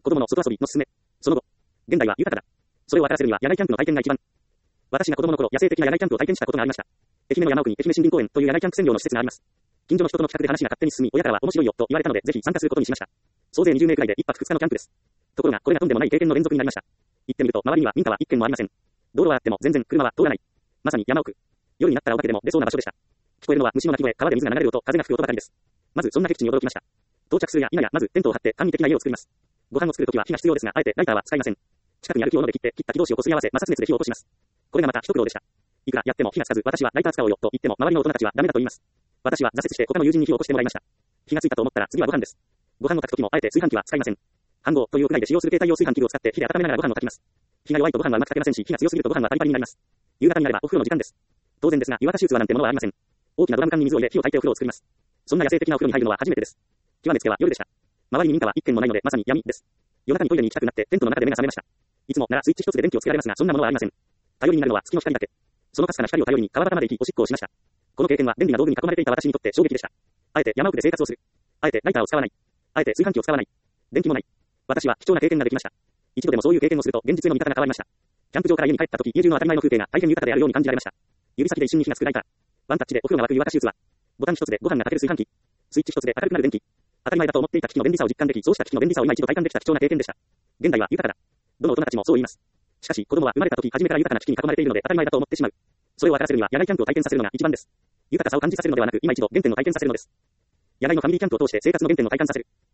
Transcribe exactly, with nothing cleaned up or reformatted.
子供の外遊びのすすめ。その後、現代は豊かだ。それを当たらせるには野外キャンプの体験が一番。私が子供の頃、野生的な野外キャンプを体験したことがありました。愛媛の山奥に愛媛森林公園という野外キャンプ専用の施設があります。近所の人との企画で話が勝手に進み、親からは面白いよと言われたので、ぜひ参加することにしました。総勢にじゅう名くらいで一泊二日のキャンプです。ところが、これがとんでもない経験の連続になりました。行ってみると、周りには民家は一軒もありません。道路はあっても全然車は通らない。まさに山奥。夜になったらお化けでも出そうな場所でした。聞こえるのは虫の鳴き声、川で水が流れる音、風が吹く音ばかりです。まずそんな僻地に驚きました。到着するや否や、まずテントを張って簡易的な家を作ります。ご飯を作るときは火が必要ですが、あえてライターは使いません。近くにある木をので切って、切った木同士をこすり合わせ、摩擦熱で火を起こします。これがまた一苦労でした。いくらやっても火がつかず、私はライター使おうよと言っても、周りの大人たちはダメだと言います。私は挫折して他の友人に火を起こしてもらいました。火がついたと思ったら次はご飯です。ご飯を炊くときもあえて炊飯器は使いません。飯盒というくらいで使用する携帯用炊飯器を使って火で温めながらご飯を炊きます。火が弱いとご飯はうまく炊けませんし、火が強すぎるとご飯はパリパリになります。夕方になればお風呂の時間です。当然ですが、湯沸かし器なんてものはありません。大きなドラム缶に水を入れ火を炊いてお風呂を作ります。そんな野生的なお風呂に入るのは初めてです。極めつけは夜でした。周りに民家は一軒もないのでまさに闇です。夜中にトイレに行きたくなってテントの中で目が覚めました。いつもならスイッチ一つで電気をつけられますが、そんなものはありません。頼りになるのは月の光だけ。そのかすかな光を頼りに川端まで行きおしっこをしました。この経験は便利な道具に囲まれていた私にとって衝撃でした。あえて山奥で生活をする。あえてライターを使わない。あえて炊飯器を使わない。電気もない。私は貴重な経験ができました。一度でもそういう経験をすると現実への見方が変わりました。キャンプ場から家に帰った時、家中の当たり前の風景が大変豊かであるように感じられました。指先で一瞬に火がつくライター。ワンタッチでお風呂が沸く湯沸かし器。ボタン一つでご飯が炊ける炊飯器。スイッチ一つで明るくなる電気。当たり前だと思っていた機器の便利さを実感でき、そうした機器の便利さを今一度体感できた貴重な経験でした。現代は豊かだ。どの大人たちもそう言います。しかし子供は生まれた時初めから豊かな機器に囲まれているので当たり前だと思ってしまう。それを当たらせるには野外キャンプを体験させるのが一番です。豊かさを感じさせるのではなく、今一度原点を体験させるのです。野外のファミリーキャンプを通して生活の原点を体感させる。